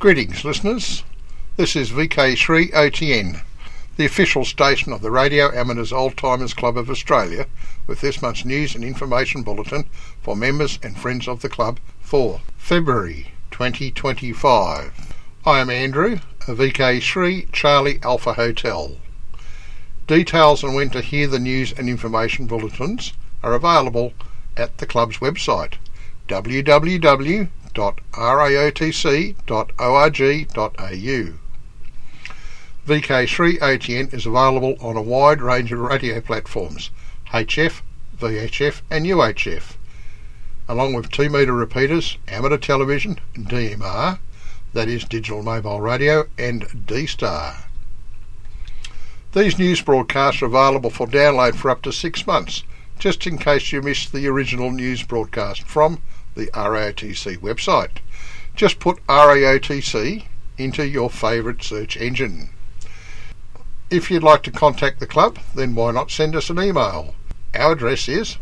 Greetings listeners, this is VK3OTN, the official station of the Radio Amateurs Old Timers Club of Australia, with this month's news and information bulletin for members and friends of the club for February 2025. I am Andrew, a VK3 Charlie Alpha Hotel. Details on when to hear the news and information bulletins are available at the club's website, www.raotc.org.au. VK3OTN is available on a wide range of radio platforms, HF, VHF and UHF, along with 2 metre repeaters, amateur television, DMR, that is digital mobile radio, and D-Star. These news broadcasts are available for download for up to 6 months, just in case you missed the original news broadcast from the RAOTC website. Just put RAOTC into your favourite search engine. If you'd like to contact the club, then why not send us an email? Our address is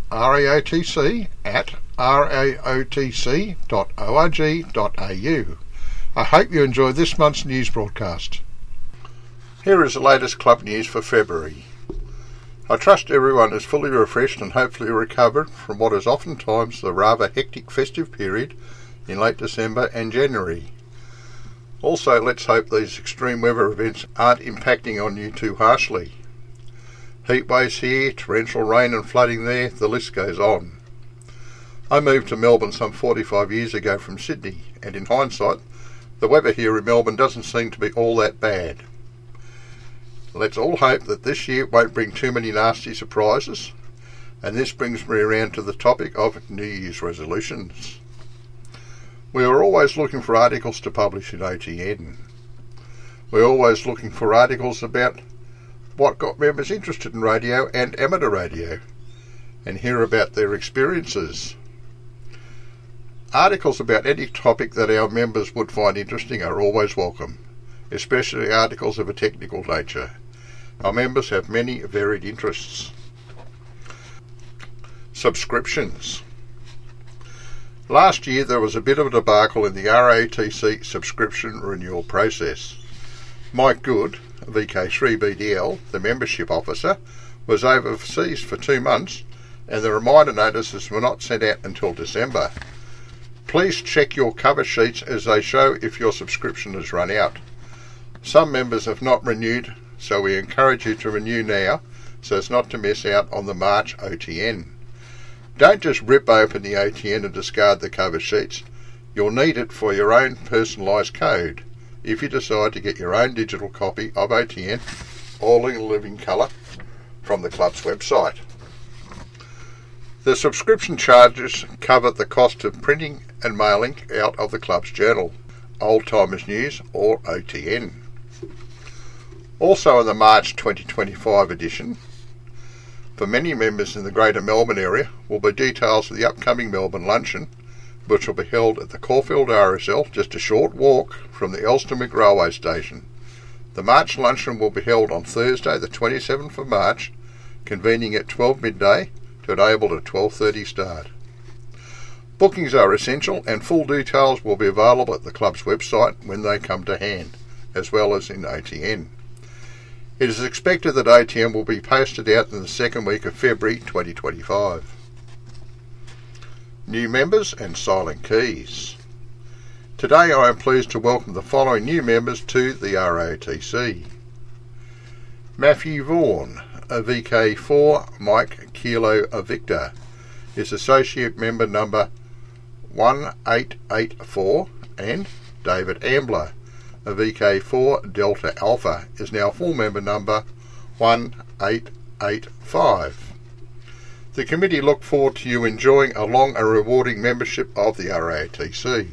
raotc@raotc.org.au. I hope you enjoy this month's news broadcast. Here is the latest club news for February. I trust everyone is fully refreshed and hopefully recovered from what is oftentimes the rather hectic festive period in late December and January. Also, let's hope these extreme weather events aren't impacting on you too harshly. Heat waves here, torrential rain and flooding there, the list goes on. I moved to Melbourne some 45 years ago from Sydney, and in hindsight, the weather here in Melbourne doesn't seem to be all that bad. Let's all hope that this year won't bring too many nasty surprises, and this brings me around to the topic of New Year's resolutions. We are always looking for articles to publish in OTN. We're always looking for articles about what got members interested in radio and amateur radio, and hear about their experiences. Articles about any topic that our members would find interesting are always welcome, especially articles of a technical nature. Our members have many varied interests. Subscriptions. Last year there was a bit of a debacle in the RAOTC subscription renewal process. Mike Good, VK3BDL, the membership officer, was overseas for 2 months and the reminder notices were not sent out until December. Please check your cover sheets as they show if your subscription has run out. Some members have not renewed, so we encourage you to renew now so as not to miss out on the March OTN. Don't just rip open the OTN and discard the cover sheets. You'll need it for your own personalised code if you decide to get your own digital copy of OTN, all in living colour, from the club's website. The subscription charges cover the cost of printing and mailing out of the club's journal, Old Timers News or OTN. Also in the March 2025 edition, for many members in the Greater Melbourne area, will be details of the upcoming Melbourne Luncheon, which will be held at the Caulfield RSL, just a short walk from the Elsternwick Railway Station. The March Luncheon will be held on Thursday the 27th of March, convening at 12 midday to enable a 12:30 start. Bookings are essential and full details will be available at the club's website when they come to hand, as well as in OTN. It is expected that OTN will be posted out in the second week of February 2025. New members and silent keys. Today I am pleased to welcome the following new members to the RAOTC. Matthew Vaughan, a VK4 Mike Kilo Victor, is associate member number 1884, and David Ambler, a VK4 Delta Alpha, is now full member number 1885. The committee look forward to you enjoying a long and rewarding membership of the RAOTC.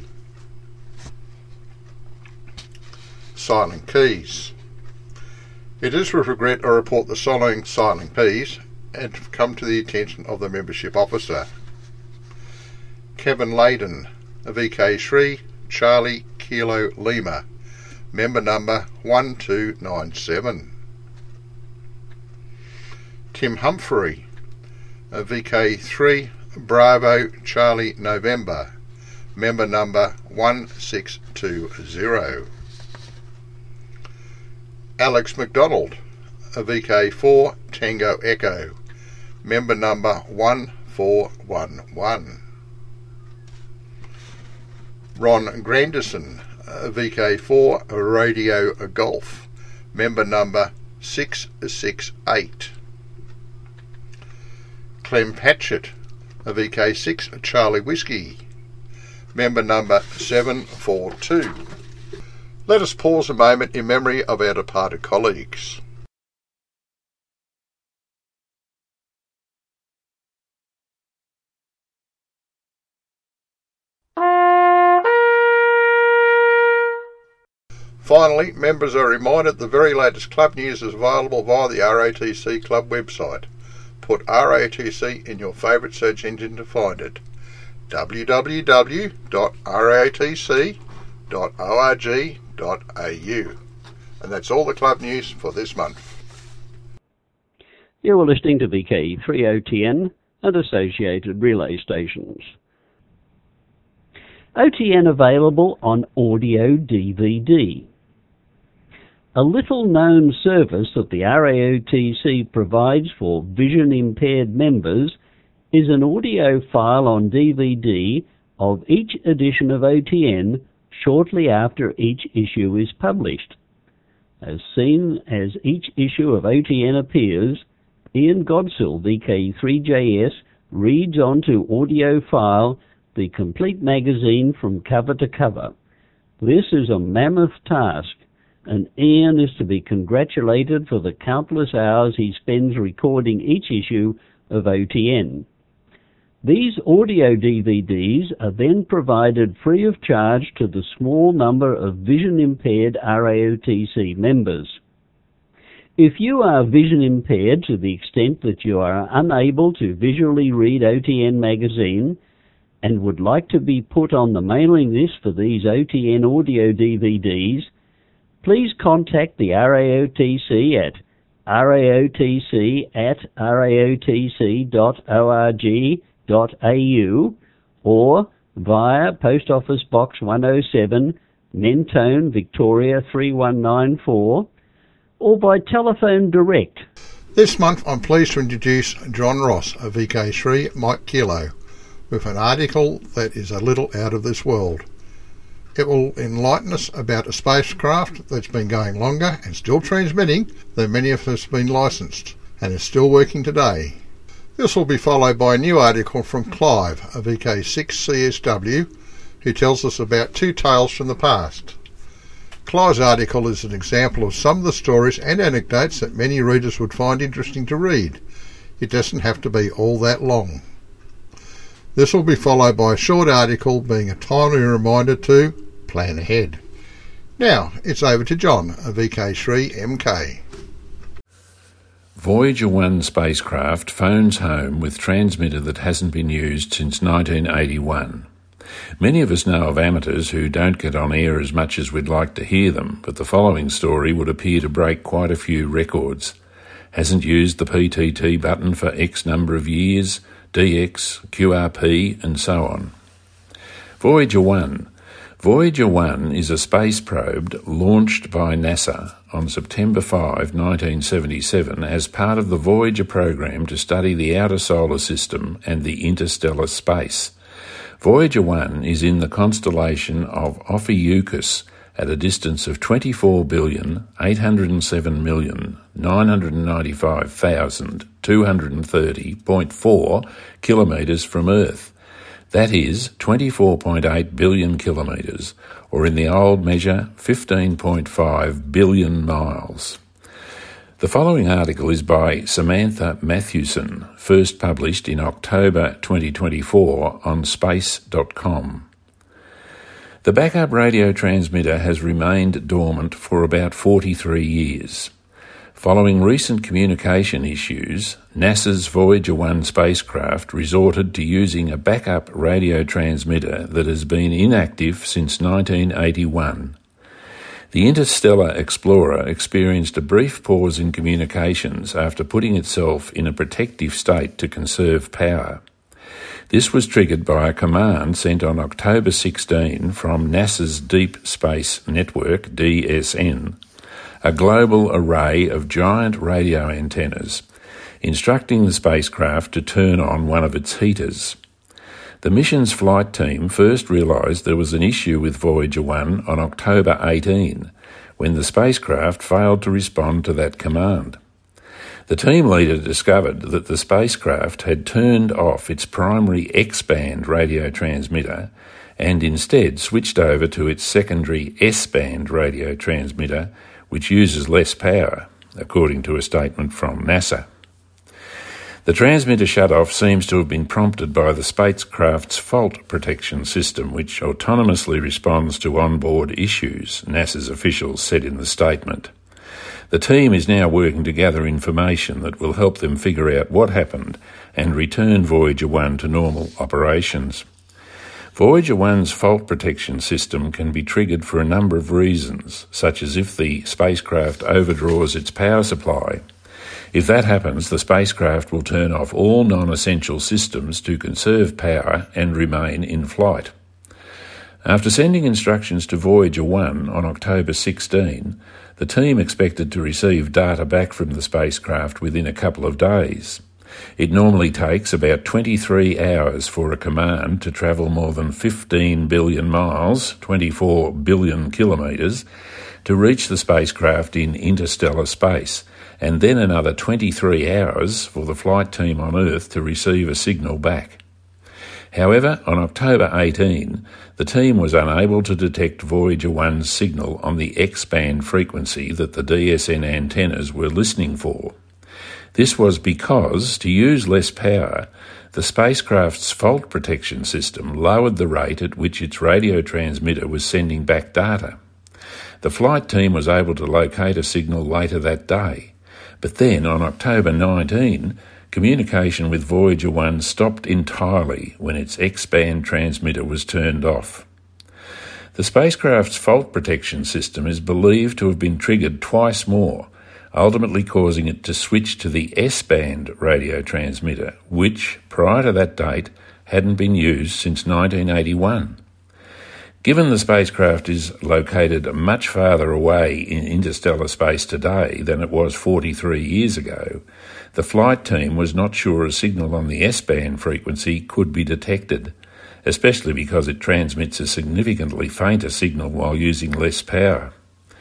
Silent keys. It is with regret I report the following silent keys and come to the attention of the membership officer. Kevin Layden, a VK3 Charlie Kilo Lima, member number 1297. Tim Humphrey, a VK3 Bravo Charlie November, member number 1620. Alex McDonald, VK4 Tango Echo, member number 1411. Ron Grandison, VK4 Radio Golf, member number 668. Clem Patchett, VK6 Charlie Whiskey, member number 742. Let us pause a moment in memory of our departed colleagues. Finally, members are reminded the very latest club news is available via the RATC Club website. Put RATC in your favourite search engine to find it. www.ratc.org.au. And that's all the club news for this month. You are listening to VK3OTN and associated relay stations. OTN available on audio DVD. A little-known service that the RAOTC provides for vision-impaired members is an audio file on DVD of each edition of OTN shortly after each issue is published. As soon as each issue of OTN appears, Ian Godsill, VK3JS, reads onto audio file the complete magazine from cover to cover. This is a mammoth task, and Ian is to be congratulated for the countless hours he spends recording each issue of OTN. These audio DVDs are then provided free of charge to the small number of vision-impaired RAOTC members. If you are vision-impaired to the extent that you are unable to visually read OTN magazine and would like to be put on the mailing list for these OTN audio DVDs, please contact the RAOTC at raotc@raotc.org.au or via Post Office Box 107, Mentone, Victoria 3194, or by telephone direct. This month I'm pleased to introduce John Ross of VK3 Mike Kilo with an article that is a little out of this world. It will enlighten us about a spacecraft that's been going longer and still transmitting than many of us have been licensed and is still working today. This will be followed by a new article from Clive of VK6CSW, who tells us about two tales from the past. Clive's article is an example of some of the stories and anecdotes that many readers would find interesting to read. It doesn't have to be all that long. This will be followed by a short article being a timely reminder to plan ahead. Now, it's over to John of VK3MK. Voyager 1 spacecraft phones home with transmitter that hasn't been used since 1981. Many of us know of amateurs who don't get on air as much as we'd like to hear them, but the following story would appear to break quite a few records. Hasn't used the PTT button for X number of years, DX, QRP, and so on. Voyager 1. Voyager 1 is a space probe launched by NASA on September 5, 1977 as part of the Voyager program to study the outer solar system and the interstellar space. Voyager 1 is in the constellation of Ophiuchus at a distance of 24,807,995,230.4 kilometres from Earth. That is 24.8 billion kilometres, or in the old measure, 15.5 billion miles. The following article is by Samantha Matthewson, first published in October 2024 on space.com. The backup radio transmitter has remained dormant for about 43 years. Following recent communication issues, NASA's Voyager 1 spacecraft resorted to using a backup radio transmitter that has been inactive since 1981. The Interstellar Explorer experienced a brief pause in communications after putting itself in a protective state to conserve power. This was triggered by a command sent on October 16 from NASA's Deep Space Network, DSN, a global array of giant radio antennas, instructing the spacecraft to turn on one of its heaters. The mission's flight team first realised there was an issue with Voyager 1 on October 18, when the spacecraft failed to respond to that command. The team leader discovered that the spacecraft had turned off its primary X-band radio transmitter and instead switched over to its secondary S-band radio transmitter, which uses less power, according to a statement from NASA. The transmitter shut-off seems to have been prompted by the spacecraft's fault protection system, which autonomously responds to onboard issues, NASA's officials said in the statement. The team is now working to gather information that will help them figure out what happened and return Voyager 1 to normal operations. Voyager 1's fault protection system can be triggered for a number of reasons, such as if the spacecraft overdraws its power supply. If that happens, the spacecraft will turn off all non-essential systems to conserve power and remain in flight. After sending instructions to Voyager 1 on October 16, the team expected to receive data back from the spacecraft within a couple of days. It normally takes about 23 hours for a command to travel more than 15 billion miles, 24 billion kilometres, to reach the spacecraft in interstellar space, and then another 23 hours for the flight team on Earth to receive a signal back. However, on October 18, the team was unable to detect Voyager 1's signal on the X-band frequency that the DSN antennas were listening for. This was because, to use less power, the spacecraft's fault protection system lowered the rate at which its radio transmitter was sending back data. The flight team was able to locate a signal later that day, but then on October 19, communication with Voyager 1 stopped entirely when its X-band transmitter was turned off. The spacecraft's fault protection system is believed to have been triggered twice more, ultimately causing it to switch to the S-band radio transmitter, which, prior to that date, hadn't been used since 1981. Given the spacecraft is located much farther away in interstellar space today than it was 43 years ago, the flight team was not sure a signal on the S-band frequency could be detected, especially because it transmits a significantly fainter signal while using less power.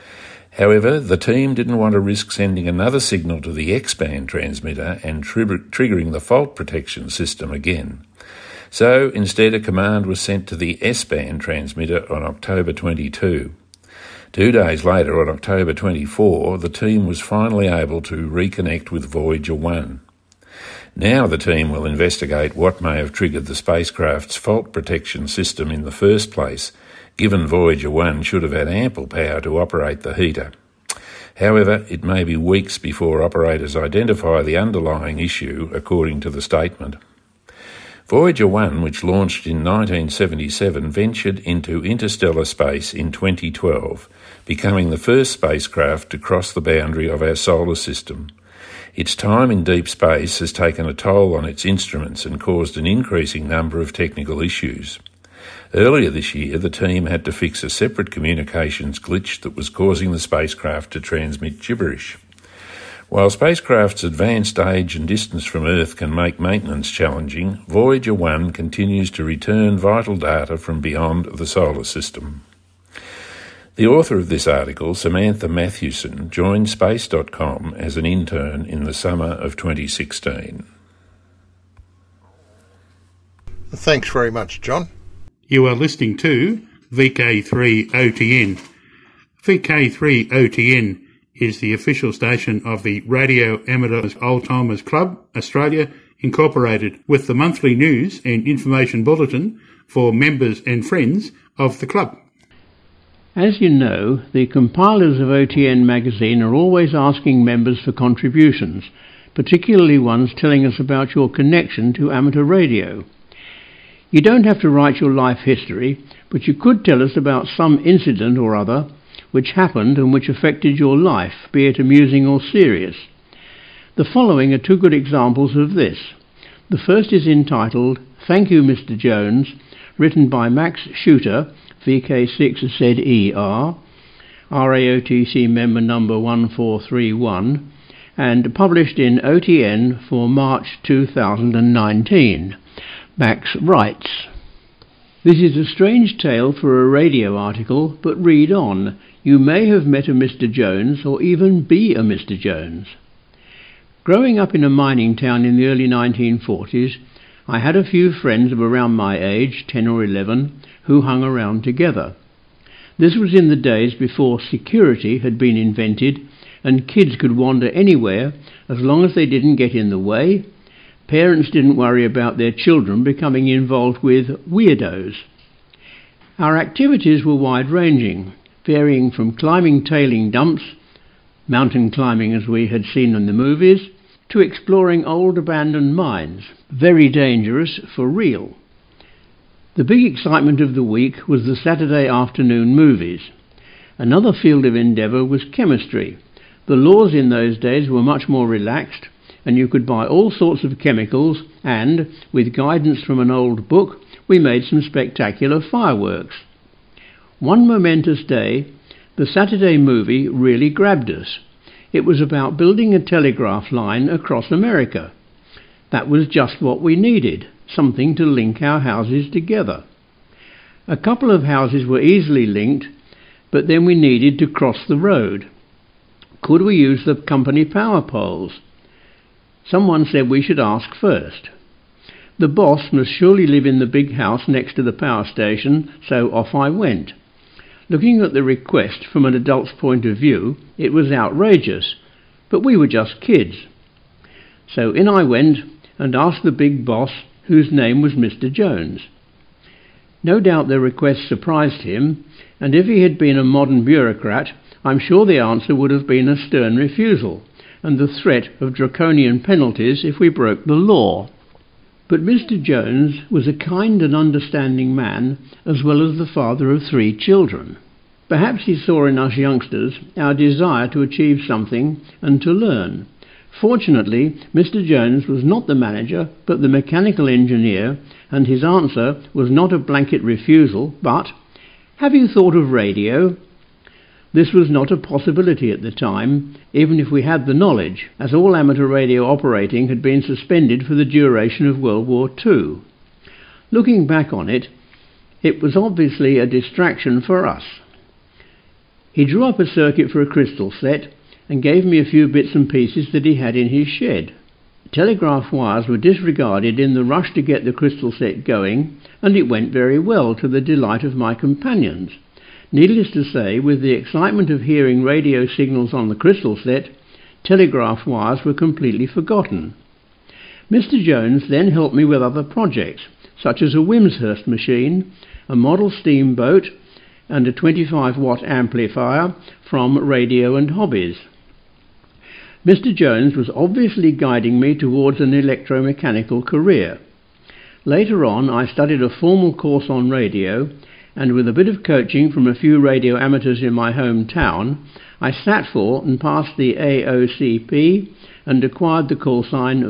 However, the team didn't want to risk sending another signal to the X-band transmitter and triggering the fault protection system again. So instead a command was sent to the S-band transmitter on October 22. 2 days later, on October 24, the team was finally able to reconnect with Voyager 1. Now the team will investigate what may have triggered the spacecraft's fault protection system in the first place, given Voyager 1 should have had ample power to operate the heater. However, it may be weeks before operators identify the underlying issue, according to the statement. Voyager 1, which launched in 1977, ventured into interstellar space in 2012, becoming the first spacecraft to cross the boundary of our solar system. Its time in deep space has taken a toll on its instruments and caused an increasing number of technical issues. Earlier this year, the team had to fix a separate communications glitch that was causing the spacecraft to transmit gibberish. While spacecraft's advanced age and distance from Earth can make maintenance challenging, Voyager 1 continues to return vital data from beyond the solar system. The author of this article, Samantha Matthewson, joined Space.com as an intern in the summer of 2016. Thanks very much, John. You are listening to VK3OTN. VK3OTN is the official station of the Radio Amateur Old-Timers Club, Australia, Incorporated, with the monthly news and information bulletin for members and friends of the club. As you know, the compilers of OTN magazine are always asking members for contributions, particularly ones telling us about your connection to amateur radio. You don't have to write your life history, but you could tell us about some incident or other which happened and which affected your life, be it amusing or serious. The following are two good examples of this. The first is entitled Thank You Mr. Jones, written by Max Shooter, VK6ZER, RAOTC member number 1431, and published in OTN for March 2019. Max writes, "This is a strange tale for a radio article, but read on. You may have met a Mr. Jones, or even be a Mr. Jones. Growing up in a mining town in the early 1940s, I had a few friends of around my age, 10 or 11, who hung around together. This was in the days before security had been invented and kids could wander anywhere as long as they didn't get in the way. Parents didn't worry about their children becoming involved with weirdos. Our activities were wide-ranging, varying from climbing tailing dumps, mountain climbing as we had seen in the movies, to exploring old abandoned mines, very dangerous for real. The big excitement of the week was the Saturday afternoon movies. Another field of endeavour was chemistry. The laws in those days were much more relaxed, and you could buy all sorts of chemicals, and, with guidance from an old book, we made some spectacular fireworks. One momentous day, the Saturday movie really grabbed us. It was about building a telegraph line across America. That was just what we needed, something to link our houses together. A couple of houses were easily linked, but then we needed to cross the road. Could we use the company power poles? Someone said we should ask first. The boss must surely live in the big house next to the power station, so off I went. Looking at the request from an adult's point of view, it was outrageous, but we were just kids. So in I went and asked the big boss, whose name was Mr. Jones. No doubt the request surprised him, and if he had been a modern bureaucrat, I'm sure the answer would have been a stern refusal, and the threat of draconian penalties if we broke the law. But Mr. Jones was a kind and understanding man, as well as the father of 3 children. Perhaps he saw in us youngsters our desire to achieve something and to learn. Fortunately, Mr. Jones was not the manager, but the mechanical engineer, and his answer was not a blanket refusal, but, "Have you thought of radio?" This was not a possibility at the time, even if we had the knowledge, as all amateur radio operating had been suspended for the duration of World War II. Looking back on it, it was obviously a distraction for us. He drew up a circuit for a crystal set and gave me a few bits and pieces that he had in his shed. Telegraph wires were disregarded in the rush to get the crystal set going, and it went very well, to the delight of my companions. Needless to say, with the excitement of hearing radio signals on the crystal set, telegraph wires were completely forgotten. Mr. Jones then helped me with other projects, such as a Wimshurst machine, a model steamboat, and a 25-watt amplifier from Radio and Hobbies. Mr. Jones was obviously guiding me towards an electromechanical career. Later on, I studied a formal course on radio, and with a bit of coaching from a few radio amateurs in my hometown, I sat for and passed the AOCP and acquired the call sign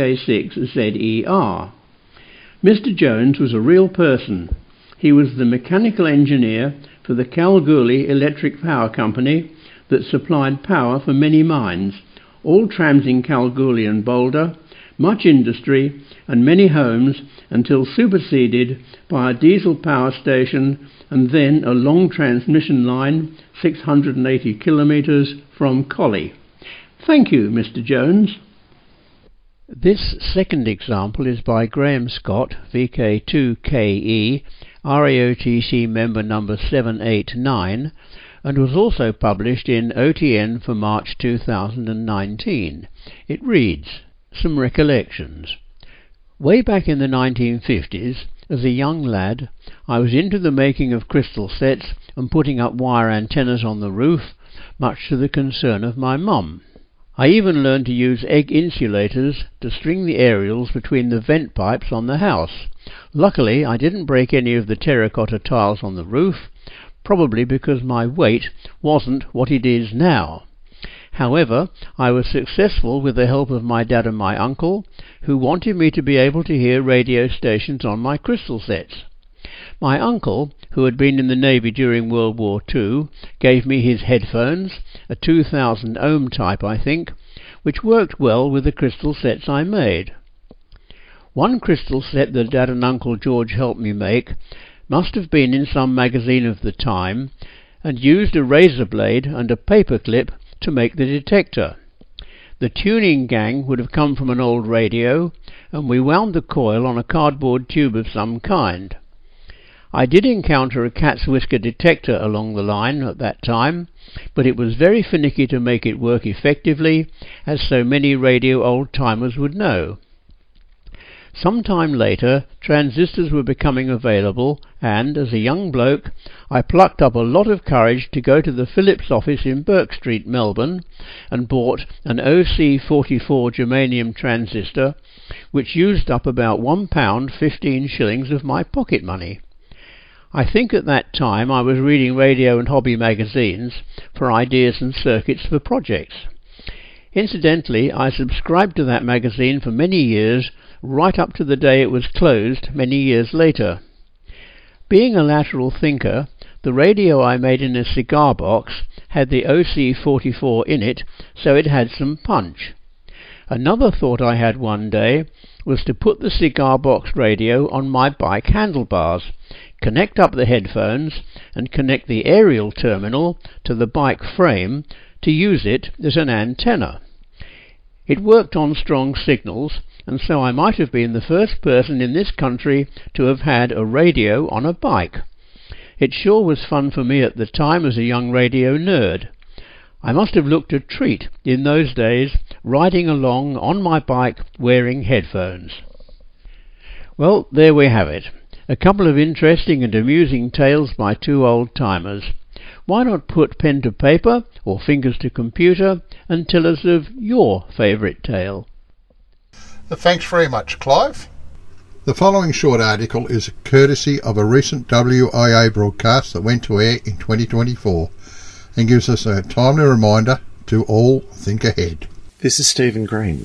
VK6ZER. Mr. Jones was a real person. He was the mechanical engineer for the Kalgoorlie Electric Power Company that supplied power for many mines, all trams in Kalgoorlie and Boulder, much industry and many homes, until superseded by a diesel power station and then a long transmission line 680 kilometres from Collie. Thank you, Mr. Jones. This second example is by Graham Scott, VK2KE, RAOTC member number 789, and was also published in OTN for March 2019. It reads, Some recollections. Way back in the 1950s, as a young lad, I was into the making of crystal sets and putting up wire antennas on the roof, much to the concern of my mum. I even learned to use egg insulators to string the aerials between the vent pipes on the house. Luckily, I didn't break any of the terracotta tiles on the roof, probably because my weight wasn't what it is now. However, I was successful with the help of my dad and my uncle, who wanted me to be able to hear radio stations on my crystal sets. My uncle, who had been in the Navy during World War II, gave me his headphones, a 2000 ohm type I think, which worked well with the crystal sets I made. One crystal set that Dad and Uncle George helped me make must have been in some magazine of the time, and used a razor blade and a paper clip to make the detector. The tuning gang would have come from an old radio, and we wound the coil on a cardboard tube of some kind. I did encounter a cat's whisker detector along the line at that time, but it was very finicky to make it work effectively, as so many radio old-timers would know. Some time later, transistors were becoming available, and, as a young bloke, I plucked up a lot of courage to go to the Philips office in Burke Street, Melbourne, and bought an OC44 germanium transistor, which used up about £1 15 shillings of my pocket money. I think at that time I was reading radio and hobby magazines for ideas and circuits for projects. Incidentally, I subscribed to that magazine for many years, right up to the day it was closed many years later. Being a lateral thinker, the radio I made in a cigar box had the OC44 in it, so it had some punch. Another thought I had one day was to put the cigar box radio on my bike handlebars, connect up the headphones, and connect the aerial terminal to the bike frame to use it as an antenna. It worked on strong signals, and so I might have been the first person in this country to have had a radio on a bike. It sure was fun for me at the time as a young radio nerd. I must have looked a treat in those days, riding along on my bike wearing headphones. Well, there we have it. A couple of interesting and amusing tales by two old-timers. Why not put pen to paper or fingers to computer and tell us of your favourite tale? Thanks very much, Clive. The following short article is courtesy of a recent WIA broadcast that went to air in 2024 and gives us a timely reminder to all think ahead. This is Stephen Green,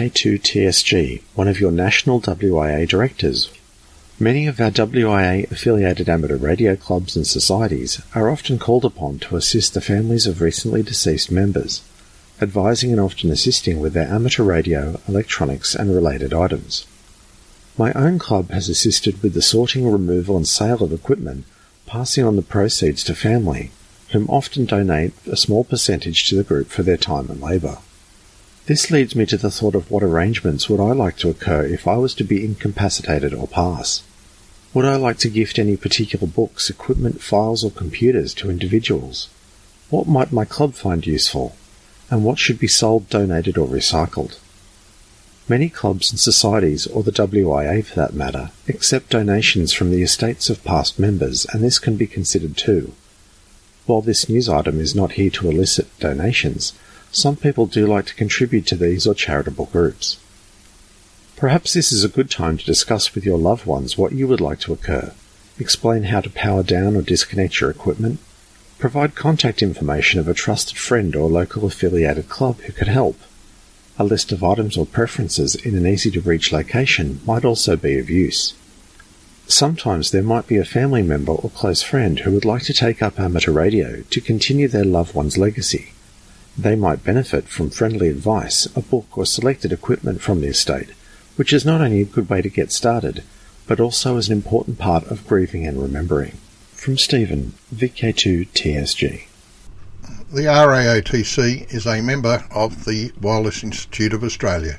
VK2TSG, one of your national WIA directors. Many of our WIA-affiliated amateur radio clubs and societies are often called upon to assist the families of recently deceased members, advising and often assisting with their amateur radio, electronics and related items. My own club has assisted with the sorting, removal and sale of equipment, passing on the proceeds to family, whom often donate a small percentage to the group for their time and labour. This leads me to the thought of what arrangements would I like to occur if I was to be incapacitated or pass. Would I like to gift any particular books, equipment, files or computers to individuals? What might my club find useful? And what should be sold, donated or recycled? Many clubs and societies, or the WIA for that matter, accept donations from the estates of past members, and this can be considered too. While this news item is not here to elicit donations, some people do like to contribute to these or charitable groups. Perhaps this is a good time to discuss with your loved ones what you would like to occur, explain how to power down or disconnect your equipment, provide contact information of a trusted friend or local affiliated club who could help. A list of items or preferences in an easy-to-reach location might also be of use. Sometimes there might be a family member or close friend who would like to take up amateur radio to continue their loved one's legacy. They might benefit from friendly advice, a book or selected equipment from the estate, which is not only a good way to get started, but also is an important part of grieving and remembering. From Stephen, VK2TSG. The RAOTC is a member of the Wireless Institute of Australia.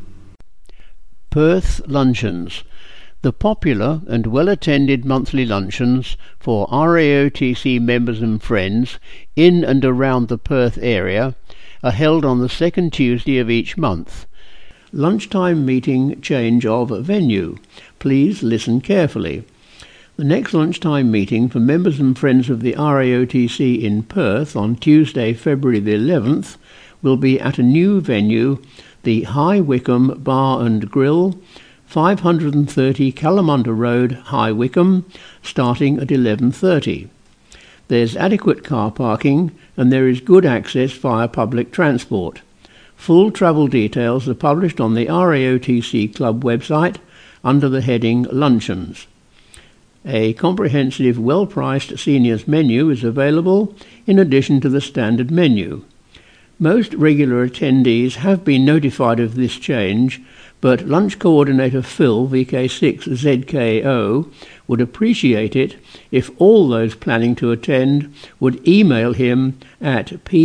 Perth Luncheons. The popular and well-attended monthly luncheons for RAOTC members and friends in and around the Perth area are held on the second Tuesday of each month. Lunchtime meeting change of venue. Please listen carefully. The next lunchtime meeting for members and friends of the RAOTC in Perth on Tuesday, February the 11th, will be at a new venue, the High Wycombe Bar and Grill, 530 Kalamunda Road, High Wycombe, starting at 11:30. There's adequate car parking and there is good access via public transport. Full travel details are published on the RAOTC Club website under the heading Luncheons. A comprehensive, well-priced seniors menu is available in addition to the standard menu. Most regular attendees have been notified of this change, but Lunch Coordinator Phil, VK6ZKO, would appreciate it if all those planning to attend would email him at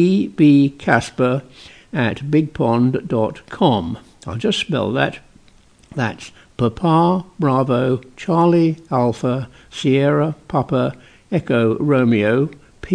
pbcasper@bigpond.com. I'll just spell that. That's Papa, Bravo, Charlie, Alpha, Sierra, Papa, Echo, Romeo,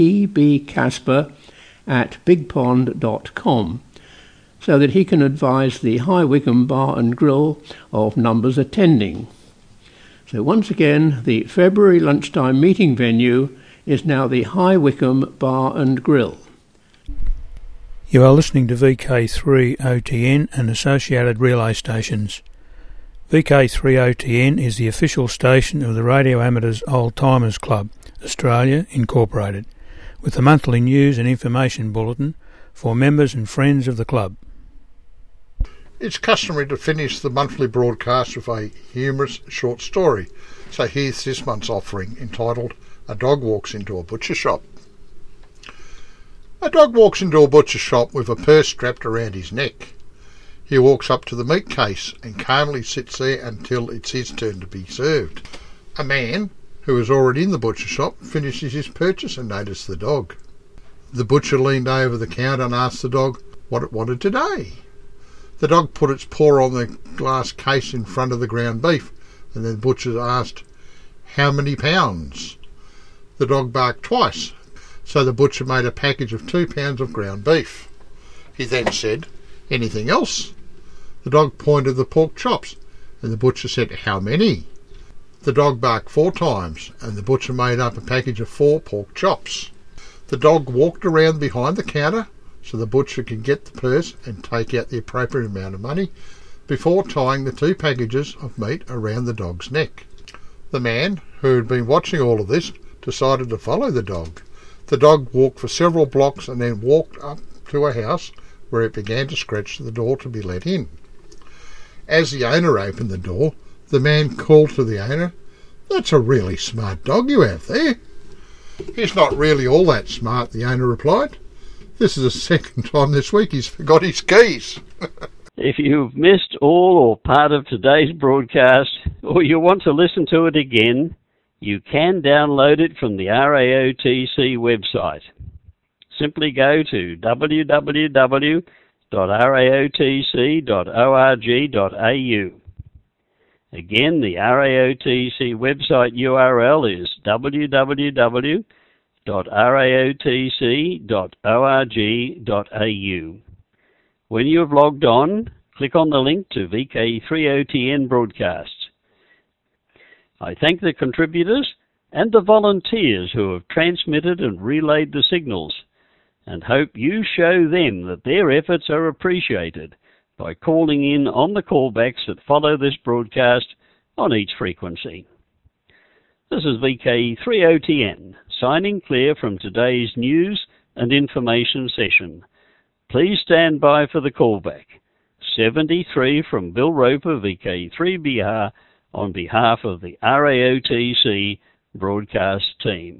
pbcasper@bigpond.com, so that he can advise the High Wycombe Bar and Grill of numbers attending. So once again, the February lunchtime meeting venue is now the High Wycombe Bar and Grill. You are listening to VK3OTN and associated relay stations. VK3OTN is the official station of the Radio Amateurs Old Timers Club, Australia, Incorporated, with a monthly news and information bulletin for members and friends of the club. It's customary to finish the monthly broadcast with a humorous short story, so here's this month's offering, entitled A Dog Walks into a Butcher Shop. A dog walks into a butcher shop with a purse strapped around his neck. He walks up to the meat case and calmly sits there until it's his turn to be served. A man, who is already in the butcher shop, finishes his purchase and noticed the dog. The butcher leaned over the counter and asked the dog what it wanted today. The dog put its paw on the glass case in front of the ground beef, and then the butcher asked, "How many pounds?" The dog barked twice, so the butcher made a package of 2 pounds of ground beef. He then said, "Anything else?" The dog pointed the pork chops, and the butcher said, "How many?" The dog barked 4 times, and the butcher made up a package of 4 pork chops. The dog walked around behind the counter so the butcher could get the purse and take out the appropriate amount of money before tying the 2 packages of meat around the dog's neck. The man, who had been watching all of this, decided to follow the dog. The dog walked for several blocks and then walked up to a house where it began to scratch the door to be let in. As the owner opened the door, the man called to the owner, "That's a really smart dog you have there." "He's not really all that smart," the owner replied. "This is the second time this week he's forgot his keys." If you've missed all or part of today's broadcast, or you want to listen to it again, you can download it from the RAOTC website. Simply go to www.raotc.org.au. Again, the RAOTC website URL is www.raotc.org.au. When you have logged on, click on the link to VK3OTN broadcasts. I thank the contributors and the volunteers who have transmitted and relayed the signals, and hope you show them that their efforts are appreciated by calling in on the callbacks that follow this broadcast on each frequency. This is VK3OTN, signing clear from today's news and information session. Please stand by for the callback. 73 from Bill Roper, VK3BR, on behalf of the RAOTC broadcast team.